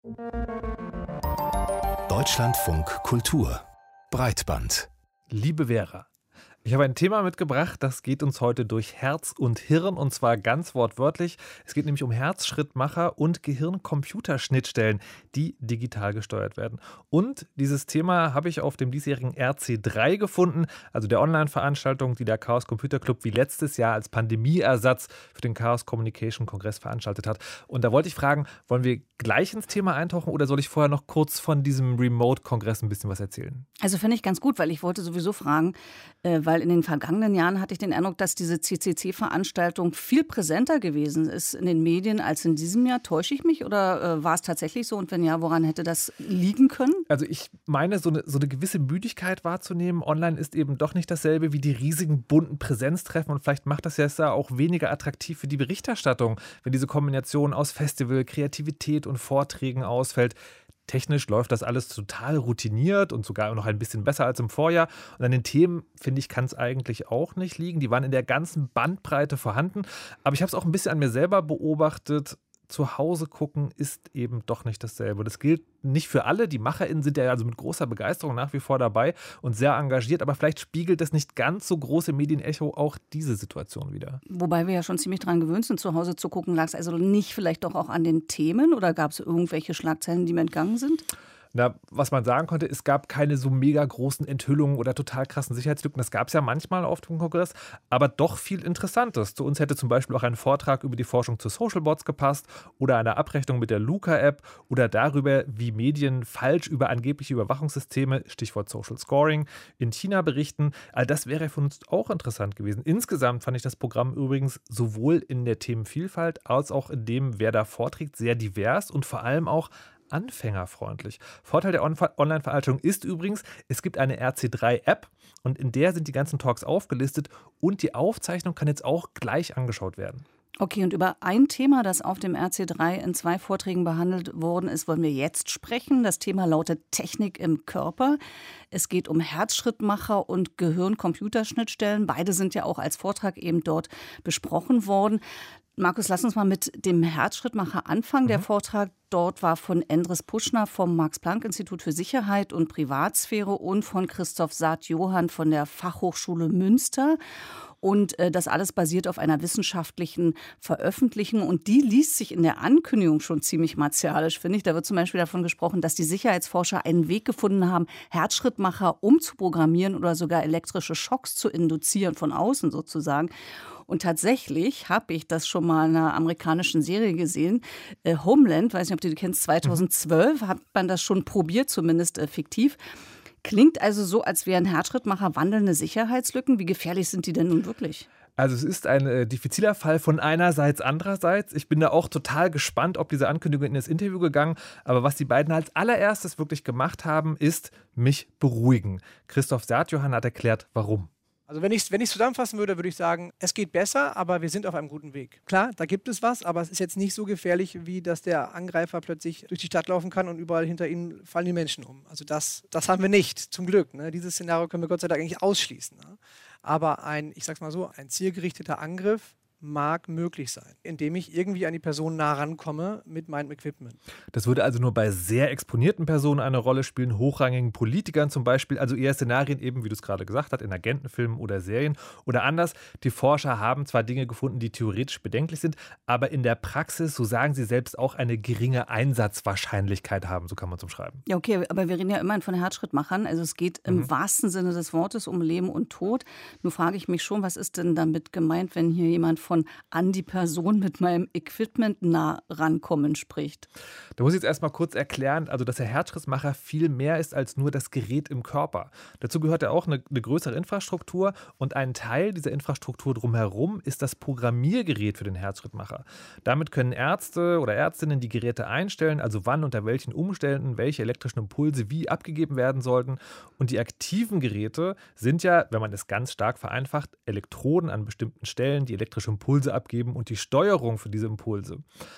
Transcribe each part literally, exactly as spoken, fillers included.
Deutschlandfunk Kultur Breitband. Liebe Vera, ich habe ein Thema mitgebracht, das geht uns heute durch Herz und Hirn, und zwar ganz wortwörtlich. Es geht nämlich um Herzschrittmacher und Gehirn-Computerschnittstellen, die digital gesteuert werden. Und dieses Thema habe ich auf dem diesjährigen R C drei gefunden, also der Online-Veranstaltung, die der Chaos Computer Club wie letztes Jahr als Pandemieersatz für den Chaos Communication Kongress veranstaltet hat. Und da wollte ich fragen, wollen wir gleich ins Thema eintauchen oder soll ich vorher noch kurz von diesem Remote-Kongress ein bisschen was erzählen? Also finde ich ganz gut, weil ich wollte sowieso fragen, äh, weil in den vergangenen Jahren hatte ich den Eindruck, dass diese C C C-Veranstaltung viel präsenter gewesen ist in den Medien als in diesem Jahr. Täusche ich mich oder äh, war es tatsächlich so? Und wenn ja, woran hätte das liegen können? Also ich meine, so eine, so eine gewisse Müdigkeit wahrzunehmen. Online ist eben doch nicht dasselbe wie die riesigen bunten Präsenztreffen. Und vielleicht macht das ja auch weniger attraktiv für die Berichterstattung, wenn diese Kombination aus Festival, Kreativität und Vorträgen ausfällt. Technisch läuft das alles total routiniert und sogar noch ein bisschen besser als im Vorjahr. Und an den Themen, finde ich, kann es eigentlich auch nicht liegen. Die waren in der ganzen Bandbreite vorhanden. Aber ich habe es auch ein bisschen an mir selber beobachtet. Zu Hause gucken ist eben doch nicht dasselbe. Das gilt nicht für alle. Die MacherInnen sind ja also mit großer Begeisterung nach wie vor dabei und sehr engagiert. Aber vielleicht spiegelt das nicht ganz so große Medienecho auch diese Situation wieder. Wobei wir ja schon ziemlich dran gewöhnt sind, zu Hause zu gucken. Lag es also nicht vielleicht doch auch an den Themen oder gab es irgendwelche Schlagzeilen, die mir entgangen sind? Na, was man sagen konnte, es gab keine so mega großen Enthüllungen oder total krassen Sicherheitslücken. Das gab es ja manchmal auf dem Kongress, aber doch viel Interessantes. Zu uns hätte zum Beispiel auch ein Vortrag über die Forschung zu Socialbots gepasst oder eine Abrechnung mit der Luca-App oder darüber, wie Medien falsch über angebliche Überwachungssysteme, Stichwort Social Scoring, in China berichten. All das wäre für uns auch interessant gewesen. Insgesamt fand ich das Programm übrigens sowohl in der Themenvielfalt als auch in dem, wer da vorträgt, sehr divers und vor allem auch anfängerfreundlich. Vorteil der Online-Veranstaltung ist übrigens, es gibt eine R C drei App und in der sind die ganzen Talks aufgelistet und die Aufzeichnung kann jetzt auch gleich angeschaut werden. Okay, und über ein Thema, das auf dem R C drei in zwei Vorträgen behandelt worden ist, wollen wir jetzt sprechen. Das Thema lautet Technik im Körper. Es geht um Herzschrittmacher und Gehirn-Computerschnittstellen. Beide sind ja auch als Vortrag eben dort besprochen worden. Markus, lass uns mal mit dem Herzschrittmacher anfangen. Der mhm. Vortrag dort war von Endres Puschner vom Max-Planck-Institut für Sicherheit und Privatsphäre und von Christoph Saat-Johann von der Fachhochschule Münster. Und äh, das alles basiert auf einer wissenschaftlichen Veröffentlichung. Und die liest sich in der Ankündigung schon ziemlich martialisch, finde ich. Da wird zum Beispiel davon gesprochen, dass die Sicherheitsforscher einen Weg gefunden haben, Herzschrittmacher umzuprogrammieren oder sogar elektrische Schocks zu induzieren, von außen sozusagen. Und tatsächlich habe ich das schon mal in einer amerikanischen Serie gesehen. Äh, Homeland, weiß nicht, ob du die kennst, zweitausendzwölf hat man das schon probiert, zumindest äh, fiktiv. Klingt also so, als wären Herzschrittmacher wandelnde Sicherheitslücken. Wie gefährlich sind die denn nun wirklich? Also es ist ein äh, diffiziler Fall von einerseits, andererseits. Ich bin da auch total gespannt, ob diese Ankündigung in das Interview gegangen. Aber was die beiden als allererstes wirklich gemacht haben, ist mich beruhigen. Christoph Saat-Johann hat erklärt, warum. Also wenn ich es wenn ich's zusammenfassen würde, würde ich sagen, es geht besser, aber wir sind auf einem guten Weg. Klar, da gibt es was, aber es ist jetzt nicht so gefährlich, wie dass der Angreifer plötzlich durch die Stadt laufen kann und überall hinter ihm fallen die Menschen um. Also das, das haben wir nicht, zum Glück. Ne? Dieses Szenario können wir Gott sei Dank eigentlich ausschließen. Ne? Aber ein, ich sag's mal so, ein zielgerichteter Angriff mag möglich sein, indem ich irgendwie an die Person nah rankomme mit meinem Equipment. Das würde also nur bei sehr exponierten Personen eine Rolle spielen, hochrangigen Politikern zum Beispiel, also eher Szenarien eben, wie du es gerade gesagt hast, in Agentenfilmen oder Serien. Oder anders, die Forscher haben zwar Dinge gefunden, die theoretisch bedenklich sind, aber in der Praxis, so sagen sie selbst, auch eine geringe Einsatzwahrscheinlichkeit haben, so kann man es umschreiben. Ja, okay, aber wir reden ja immerhin von Herzschrittmachern, also es geht im Mhm. wahrsten Sinne des Wortes um Leben und Tod. Nur frage ich mich schon, was ist denn damit gemeint, wenn hier jemand von von an die Person mit meinem Equipment nah rankommen spricht. Da muss ich jetzt erstmal kurz erklären, also dass der Herzschrittmacher viel mehr ist als nur das Gerät im Körper. Dazu gehört ja auch eine, eine größere Infrastruktur und ein Teil dieser Infrastruktur drumherum ist das Programmiergerät für den Herzschrittmacher. Damit können Ärzte oder Ärztinnen die Geräte einstellen, also wann, unter welchen Umständen, welche elektrischen Impulse wie abgegeben werden sollten. Und die aktiven Geräte sind ja, wenn man es ganz stark vereinfacht, Elektroden an bestimmten Stellen, die elektrische Impulse abgeben und die Steuerung für diese Impulse.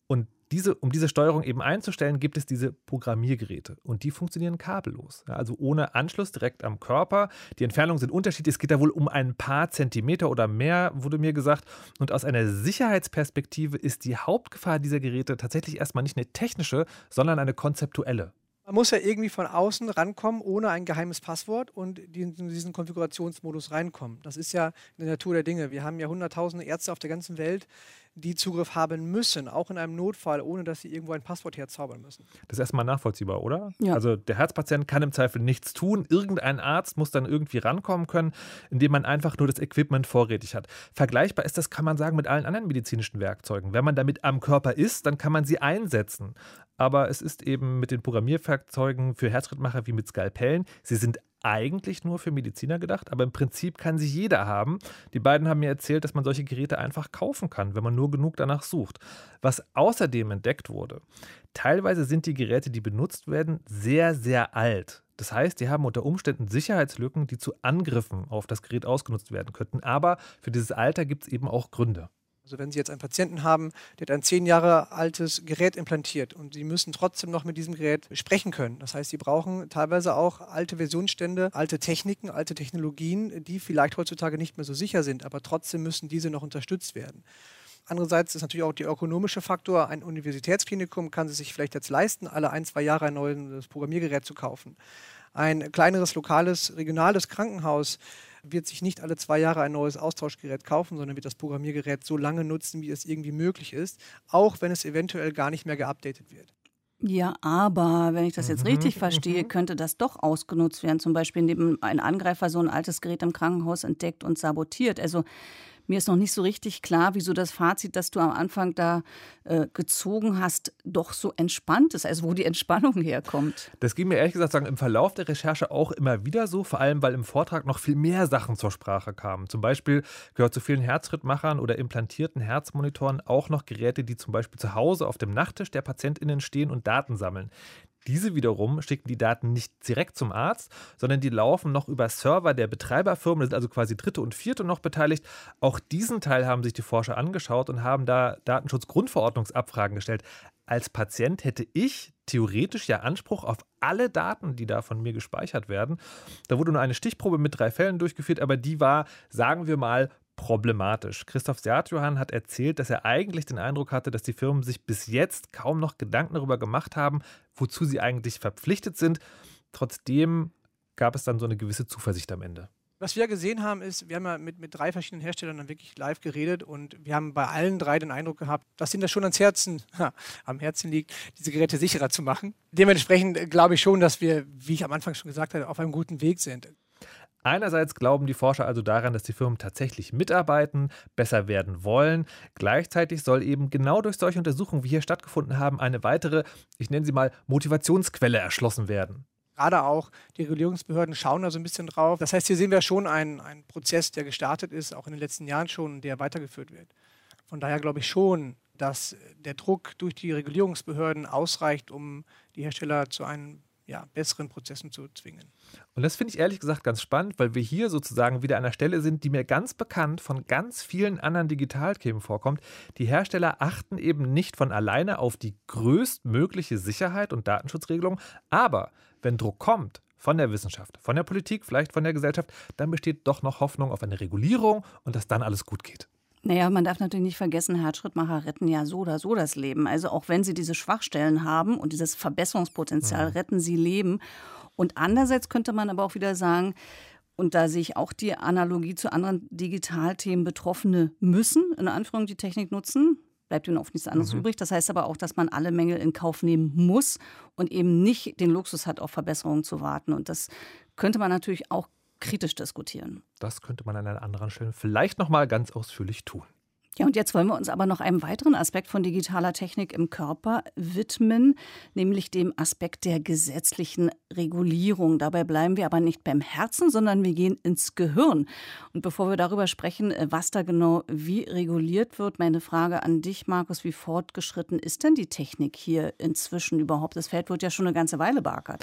Und diese, um diese Steuerung eben einzustellen, gibt es diese Programmiergeräte. Und die funktionieren kabellos. Ja, also ohne Anschluss direkt am Körper. Die Entfernungen sind unterschiedlich. Es geht da wohl um ein paar Zentimeter oder mehr, wurde mir gesagt. Und aus einer Sicherheitsperspektive ist die Hauptgefahr dieser Geräte tatsächlich erstmal nicht eine technische, sondern eine konzeptuelle. Man muss ja irgendwie von außen rankommen, ohne ein geheimes Passwort und in diesen Konfigurationsmodus reinkommen. Das ist ja in der Natur der Dinge. Wir haben ja hunderttausende Ärzte auf der ganzen Welt, die Zugriff haben müssen, auch in einem Notfall, ohne dass sie irgendwo ein Passwort herzaubern müssen. Das ist erstmal nachvollziehbar, oder? Ja. Also der Herzpatient kann im Zweifel nichts tun. Irgendein Arzt muss dann irgendwie rankommen können, indem man einfach nur das Equipment vorrätig hat. Vergleichbar ist das, kann man sagen, mit allen anderen medizinischen Werkzeugen. Wenn man damit am Körper ist, dann kann man sie einsetzen. Aber es ist eben mit den Programmierwerkzeugen für Herzschrittmacher wie mit Skalpellen. Sie sind eigentlich nur für Mediziner gedacht, aber im Prinzip kann sie jeder haben. Die beiden haben mir erzählt, dass man solche Geräte einfach kaufen kann, wenn man nur genug danach sucht. Was außerdem entdeckt wurde: Teilweise sind die Geräte, die benutzt werden, sehr, sehr alt. Das heißt, die haben unter Umständen Sicherheitslücken, die zu Angriffen auf das Gerät ausgenutzt werden könnten. Aber für dieses Alter gibt es eben auch Gründe. Also wenn Sie jetzt einen Patienten haben, der hat ein zehn Jahre altes Gerät implantiert und Sie müssen trotzdem noch mit diesem Gerät sprechen können. Das heißt, Sie brauchen teilweise auch alte Versionsstände, alte Techniken, alte Technologien, die vielleicht heutzutage nicht mehr so sicher sind, aber trotzdem müssen diese noch unterstützt werden. Andererseits ist natürlich auch der ökonomische Faktor. Ein Universitätsklinikum kann es sich vielleicht jetzt leisten, alle ein, zwei Jahre ein neues Programmiergerät zu kaufen. Ein kleineres, lokales, regionales Krankenhaus wird sich nicht alle zwei Jahre ein neues Austauschgerät kaufen, sondern wird das Programmiergerät so lange nutzen, wie es irgendwie möglich ist, auch wenn es eventuell gar nicht mehr geupdatet wird. Ja, aber wenn ich das jetzt richtig verstehe, könnte das doch ausgenutzt werden. Zum Beispiel, indem ein Angreifer so ein altes Gerät im Krankenhaus entdeckt und sabotiert. Also mir ist noch nicht so richtig klar, wieso das Fazit, das du am Anfang da äh, gezogen hast, doch so entspannt ist, also wo die Entspannung herkommt. Das ging mir ehrlich gesagt sagen, im Verlauf der Recherche auch immer wieder so, vor allem weil im Vortrag noch viel mehr Sachen zur Sprache kamen. Zum Beispiel gehört zu vielen Herzschrittmachern oder implantierten Herzmonitoren auch noch Geräte, die zum Beispiel zu Hause auf dem Nachttisch der PatientInnen stehen und Daten sammeln. Diese wiederum schicken die Daten nicht direkt zum Arzt, sondern die laufen noch über Server der Betreiberfirmen, da sind also quasi Dritte und Vierte noch beteiligt. Auch diesen Teil haben sich die Forscher angeschaut und haben da Datenschutzgrundverordnungsabfragen gestellt. Als Patient hätte ich theoretisch ja Anspruch auf alle Daten, die da von mir gespeichert werden. Da wurde nur eine Stichprobe mit drei Fällen durchgeführt, aber die war, sagen wir mal, problematisch. Christoph Sertjohann hat erzählt, dass er eigentlich den Eindruck hatte, dass die Firmen sich bis jetzt kaum noch Gedanken darüber gemacht haben, wozu sie eigentlich verpflichtet sind. Trotzdem gab es dann so eine gewisse Zuversicht am Ende. Was wir gesehen haben, ist, wir haben ja mit, mit drei verschiedenen Herstellern dann wirklich live geredet und wir haben bei allen drei den Eindruck gehabt, dass ihnen das schon ans Herzen, ha, am Herzen liegt, diese Geräte sicherer zu machen. Dementsprechend glaube ich schon, dass wir, wie ich am Anfang schon gesagt habe, auf einem guten Weg sind. Einerseits glauben die Forscher also daran, dass die Firmen tatsächlich mitarbeiten, besser werden wollen. Gleichzeitig soll eben genau durch solche Untersuchungen, wie hier stattgefunden haben, eine weitere, ich nenne sie mal, Motivationsquelle erschlossen werden. Gerade auch die Regulierungsbehörden schauen da so ein bisschen drauf. Das heißt, hier sehen wir schon einen, einen Prozess, der gestartet ist, auch in den letzten Jahren schon, der weitergeführt wird. Von daher glaube ich schon, dass der Druck durch die Regulierungsbehörden ausreicht, um die Hersteller zu einem ja, besseren Prozessen zu zwingen. Und das finde ich ehrlich gesagt ganz spannend, weil wir hier sozusagen wieder an einer Stelle sind, die mir ganz bekannt von ganz vielen anderen Digitalthemen vorkommt. Die Hersteller achten eben nicht von alleine auf die größtmögliche Sicherheit und Datenschutzregelung, aber wenn Druck kommt von der Wissenschaft, von der Politik, vielleicht von der Gesellschaft, dann besteht doch noch Hoffnung auf eine Regulierung und dass dann alles gut geht. Naja, man darf natürlich nicht vergessen, Herzschrittmacher retten ja so oder so das Leben. Also auch wenn sie diese Schwachstellen haben und dieses Verbesserungspotenzial, Mhm. retten sie Leben. Und andererseits könnte man aber auch wieder sagen, und da sehe ich auch die Analogie zu anderen Digitalthemen, Betroffene müssen, in Anführungszeichen, die Technik nutzen. Bleibt ihnen oft nichts anderes Mhm. übrig. Das heißt aber auch, dass man alle Mängel in Kauf nehmen muss und eben nicht den Luxus hat, auf Verbesserungen zu warten. Und das könnte man natürlich auch kritisch diskutieren. Das könnte man an einer anderen Stelle vielleicht noch mal ganz ausführlich tun. Ja, und jetzt wollen wir uns aber noch einem weiteren Aspekt von digitaler Technik im Körper widmen, nämlich dem Aspekt der gesetzlichen Regulierung. Dabei bleiben wir aber nicht beim Herzen, sondern wir gehen ins Gehirn. Und bevor wir darüber sprechen, was da genau wie reguliert wird, meine Frage an dich, Markus: Wie fortgeschritten ist denn die Technik hier inzwischen überhaupt? Das Feld wird ja schon eine ganze Weile beackert.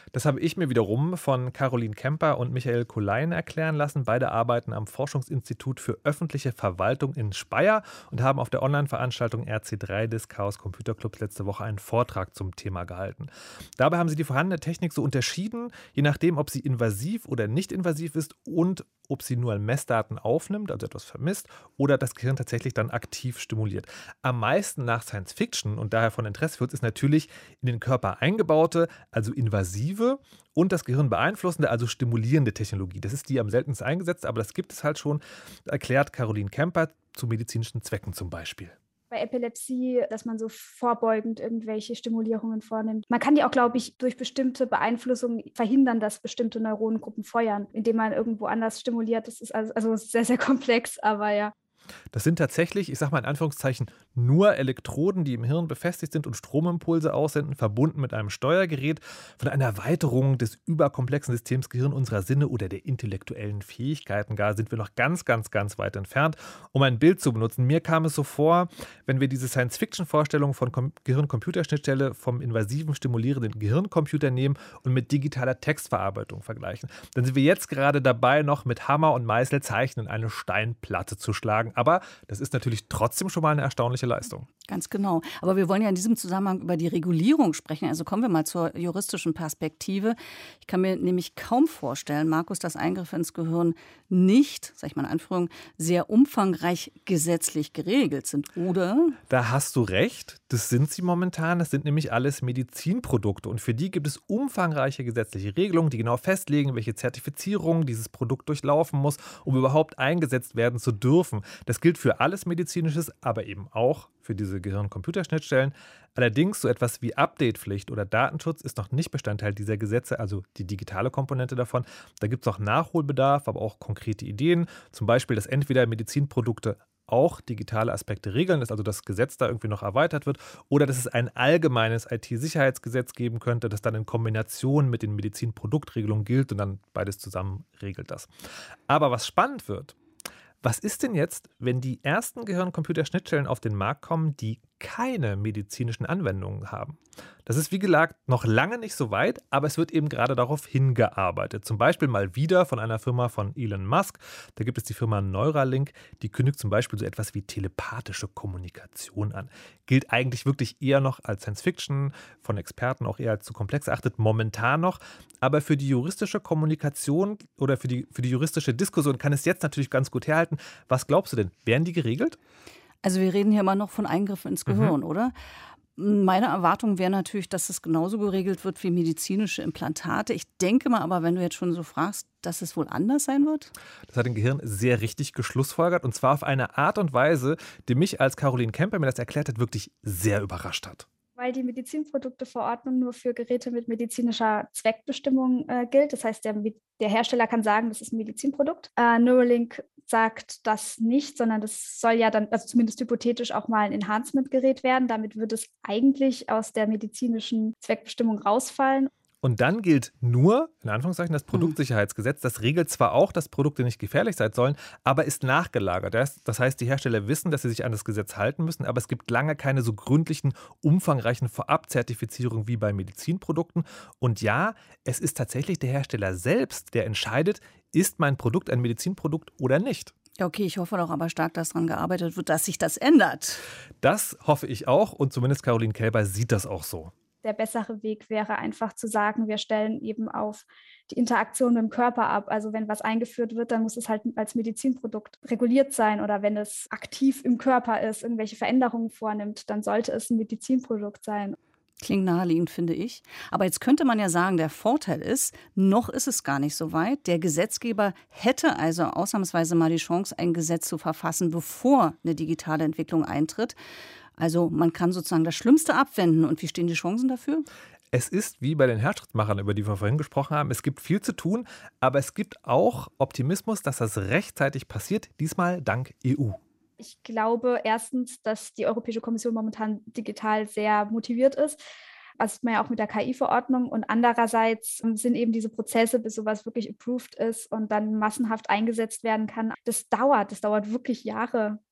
Das habe ich mir wiederum von Caroline Kemper und Michael Kulein erklären lassen. Beide arbeiten am Forschungsinstitut für öffentliche Verwaltung in Speyer und haben auf der Online-Veranstaltung R C drei des Chaos Computer Clubs letzte Woche einen Vortrag zum Thema gehalten. Dabei haben sie die vorhandene Technik so unterschieden, je nachdem, ob sie invasiv oder nicht invasiv ist und ob sie nur Messdaten aufnimmt, also etwas vermisst, oder das Gehirn tatsächlich dann aktiv stimuliert. Am meisten nach Science Fiction und daher von Interesse für uns ist natürlich in den Körper eingebaute, also invasive und das Gehirn beeinflussende, also stimulierende Technologie. Das ist die am seltensten eingesetzt, aber das gibt es halt schon, erklärt Caroline Kemper, zu medizinischen Zwecken zum Beispiel. Bei Epilepsie, dass man so vorbeugend irgendwelche Stimulierungen vornimmt. Man kann die auch, glaube ich, durch bestimmte Beeinflussungen verhindern, dass bestimmte Neuronengruppen feuern, indem man irgendwo anders stimuliert. Das ist also, also sehr, sehr komplex, aber ja. Das sind tatsächlich, ich sage mal in Anführungszeichen, nur Elektroden, die im Hirn befestigt sind und Stromimpulse aussenden, verbunden mit einem Steuergerät. Von einer Erweiterung des überkomplexen Systems Gehirn unserer Sinne oder der intellektuellen Fähigkeiten gar sind wir noch ganz, ganz, ganz weit entfernt. Um ein Bild zu benutzen, mir kam es so vor, wenn wir diese Science-Fiction-Vorstellung von Kom- Gehirn-Computerschnittstelle vom invasiven, stimulierenden Gehirncomputer nehmen und mit digitaler Textverarbeitung vergleichen. Dann sind wir jetzt gerade dabei, noch mit Hammer und Meißel Zeichen in eine Steinplatte zu schlagen. Aber das ist natürlich trotzdem schon mal eine erstaunliche Leistung. Ganz genau. Aber wir wollen ja in diesem Zusammenhang über die Regulierung sprechen. Also kommen wir mal zur juristischen Perspektive. Ich kann mir nämlich kaum vorstellen, Markus, dass Eingriffe ins Gehirn nicht, sag ich mal in Anführung, sehr umfangreich gesetzlich geregelt sind, oder? Da hast du recht. Das sind sie momentan. Das sind nämlich alles Medizinprodukte. Und für die gibt es umfangreiche gesetzliche Regelungen, die genau festlegen, welche Zertifizierung dieses Produkt durchlaufen muss, um überhaupt eingesetzt werden zu dürfen. Das gilt für alles Medizinisches, aber eben auch für diese Gehirn-Computerschnittstellen. Allerdings so etwas wie Updatepflicht oder Datenschutz ist noch nicht Bestandteil dieser Gesetze, also die digitale Komponente davon. Da gibt es auch Nachholbedarf, aber auch konkrete Ideen. Zum Beispiel, dass entweder Medizinprodukte auch digitale Aspekte regeln, dass also das Gesetz da irgendwie noch erweitert wird, oder dass es ein allgemeines I T-Sicherheitsgesetz geben könnte, das dann in Kombination mit den Medizinproduktregelungen gilt und dann beides zusammen regelt das. Aber was spannend wird, was ist denn jetzt, wenn die ersten Gehirn-Computer-Schnittstellen auf den Markt kommen, die keine medizinischen Anwendungen haben? Das ist wie gesagt noch lange nicht so weit, aber es wird eben gerade darauf hingearbeitet. Zum Beispiel mal wieder von einer Firma von Elon Musk. Da gibt es die Firma Neuralink, die kündigt zum Beispiel so etwas wie telepathische Kommunikation an. Gilt eigentlich wirklich eher noch als Science-Fiction, von Experten auch eher als zu komplex erachtet, momentan noch. Aber für die juristische Kommunikation oder für die, für die juristische Diskussion kann es jetzt natürlich ganz gut herhalten. Was glaubst du denn? Werden die geregelt? Also wir reden hier immer noch von Eingriffen ins Gehirn, mhm. oder? Meine Erwartung wäre natürlich, dass es genauso geregelt wird wie medizinische Implantate. Ich denke mal aber, wenn du jetzt schon so fragst, dass es wohl anders sein wird? Das hat den Gehirn sehr richtig geschlussfolgert und zwar auf eine Art und Weise, die mich, als Caroline Kemper mir das erklärt hat, wirklich sehr überrascht hat. Weil die Medizinprodukteverordnung nur für Geräte mit medizinischer Zweckbestimmung äh, gilt. Das heißt, der, der Hersteller kann sagen, das ist ein Medizinprodukt. Äh, Neuralink sagt das nicht, sondern das soll ja dann, also zumindest hypothetisch, auch mal ein Enhancement-Gerät werden. Damit wird es eigentlich aus der medizinischen Zweckbestimmung rausfallen. Und dann gilt nur, in Anführungszeichen, das Produktsicherheitsgesetz. Das regelt zwar auch, dass Produkte nicht gefährlich sein sollen, aber ist nachgelagert. Das heißt, die Hersteller wissen, dass sie sich an das Gesetz halten müssen, aber es gibt lange keine so gründlichen, umfangreichen Vorabzertifizierungen wie bei Medizinprodukten. Und ja, es ist tatsächlich der Hersteller selbst, der entscheidet, ist mein Produkt ein Medizinprodukt oder nicht. Ja, okay, ich hoffe doch aber stark, dass daran gearbeitet wird, dass sich das ändert. Das hoffe ich auch und zumindest Caroline Kemper sieht das auch so. Der bessere Weg wäre einfach zu sagen, wir stellen eben auf die Interaktion mit dem Körper ab. Also wenn was eingeführt wird, dann muss es halt als Medizinprodukt reguliert sein. Oder wenn es aktiv im Körper ist, irgendwelche Veränderungen vornimmt, dann sollte es ein Medizinprodukt sein. Klingt naheliegend, finde ich. Aber jetzt könnte man ja sagen, der Vorteil ist, noch ist es gar nicht so weit. Der Gesetzgeber hätte also ausnahmsweise mal die Chance, ein Gesetz zu verfassen, bevor eine digitale Entwicklung eintritt. Also man kann sozusagen das Schlimmste abwenden. Und wie stehen die Chancen dafür? Es ist wie bei den Herzschrittmachern, über die wir vorhin gesprochen haben. Es gibt viel zu tun, aber es gibt auch Optimismus, dass das rechtzeitig passiert, diesmal dank E U. Ich glaube erstens, dass die Europäische Kommission momentan digital sehr motiviert ist. Das sieht man ja auch mit der K I-Verordnung. Und andererseits sind eben diese Prozesse, bis sowas wirklich approved ist und dann massenhaft eingesetzt werden kann. Das dauert, das dauert wirklich Jahre.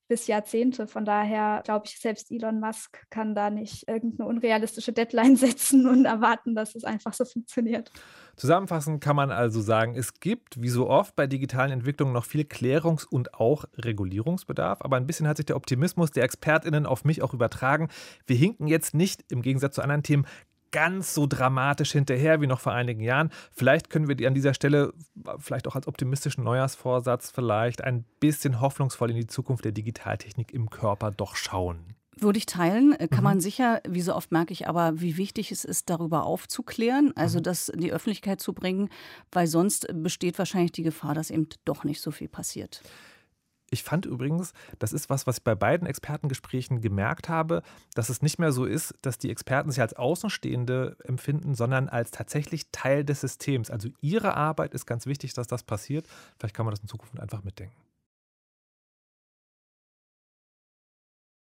bis Jahrzehnte. Von daher glaube ich, selbst Elon Musk kann da nicht irgendeine unrealistische Deadline setzen und erwarten, dass es einfach so funktioniert. Zusammenfassend kann man also sagen, es gibt, wie so oft bei digitalen Entwicklungen, noch viel Klärungs- und auch Regulierungsbedarf. Aber ein bisschen hat sich der Optimismus der ExpertInnen auf mich auch übertragen. Wir hinken jetzt nicht, im Gegensatz zu anderen Themen, ganz so dramatisch hinterher wie noch vor einigen Jahren. Vielleicht können wir die an dieser Stelle, vielleicht auch als optimistischen Neujahrsvorsatz, vielleicht ein bisschen hoffnungsvoll in die Zukunft der Digitaltechnik im Körper doch schauen. Würde ich teilen, kann Mhm. man sicher, wie so oft merke ich aber, wie wichtig es ist, darüber aufzuklären, also Mhm. das in die Öffentlichkeit zu bringen, weil sonst besteht wahrscheinlich die Gefahr, dass eben doch nicht so viel passiert. Ich fand übrigens, das ist was, was ich bei beiden Expertengesprächen gemerkt habe, dass es nicht mehr so ist, dass die Experten sich als Außenstehende empfinden, sondern als tatsächlich Teil des Systems. Also ihre Arbeit ist ganz wichtig, dass das passiert. Vielleicht kann man das in Zukunft einfach mitdenken.